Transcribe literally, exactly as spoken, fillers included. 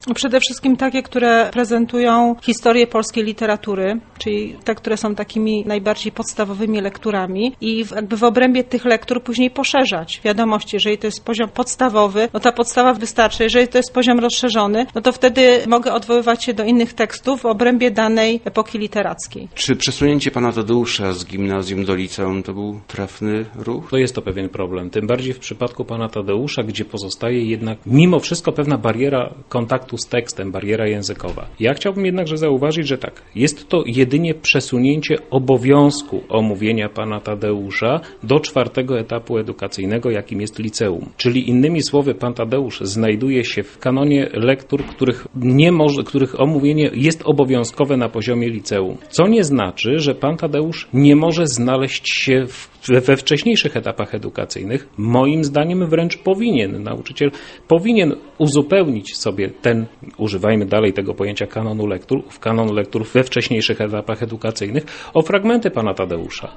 Przede wszystkim takie, które prezentują historię polskiej literatury, czyli te, które są takimi najbardziej podstawowymi lekturami i w, jakby w obrębie tych lektur później poszerzać wiadomości. Jeżeli to jest poziom podstawowy, no ta podstawa wystarczy. Jeżeli to jest poziom rozszerzony, no to wtedy mogę odwoływać się do innych tekstów w obrębie danej epoki literackiej. Czy przesunięcie pana Tadeusza z gimnazjum do liceum to był trafny ruch? To jest to pewien problem. Tym bardziej w przypadku pana Tadeusza, gdzie pozostaje jednak mimo wszystko pewna bariera kontaktu z tekstem, bariera językowa. Ja chciałbym jednakże zauważyć, że tak, jest to jedynie przesunięcie obowiązku omówienia pana Tadeusza do czwartego etapu edukacyjnego, jakim jest liceum. Czyli innymi słowy, pan Tadeusz znajduje się w kanonie lektur, których nie może, których omówienie jest obowiązkowe na poziomie liceum. Co nie znaczy, że pan Tadeusz nie może znaleźć się w we wcześniejszych etapach edukacyjnych. Moim zdaniem wręcz powinien. Nauczyciel powinien uzupełnić sobie ten, używajmy dalej tego pojęcia kanonu lektur, w kanon lektur we wcześniejszych etapach edukacyjnych o fragmenty pana Tadeusza.